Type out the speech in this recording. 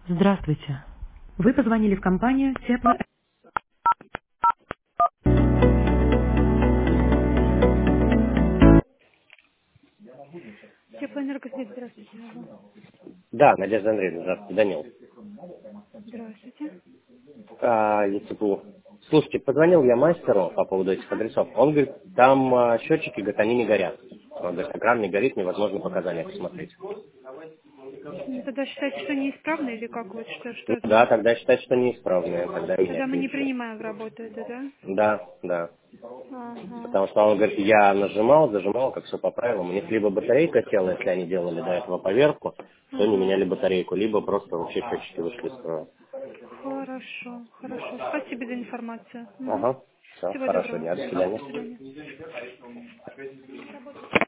Здравствуйте. Вы позвонили в компанию Тепло. Теплоэнергосвет, здравствуйте. Алло. Да, Надежда Андреевна, здравствуйте, Данил. Здравствуйте. ЕЦПУ. Слушайте, позвонил я мастеру по поводу этих адресов. Он говорит, там счетчики, говорит, они не горят. Он говорит, экран не горит, невозможно показания посмотреть. Ну, тогда считайте, что неисправно или как вот, Ну что да, значит? тогда считать, что неисправные, тогда Тогда менять мы не ничего. принимаем в работу это, да? Да, да. Ага. Потому что он говорит, я нажимал, зажимал, как все по правилам. У них либо батарейка села, если они делали до этого поверку, то не Ага. меняли батарейку, либо просто вообще счетчики вышли из строя. Хорошо, хорошо. Спасибо за информацию. Мгм. Ага, все, Всего хорошего доброго. дня, до Мгм. До свидания. свидания.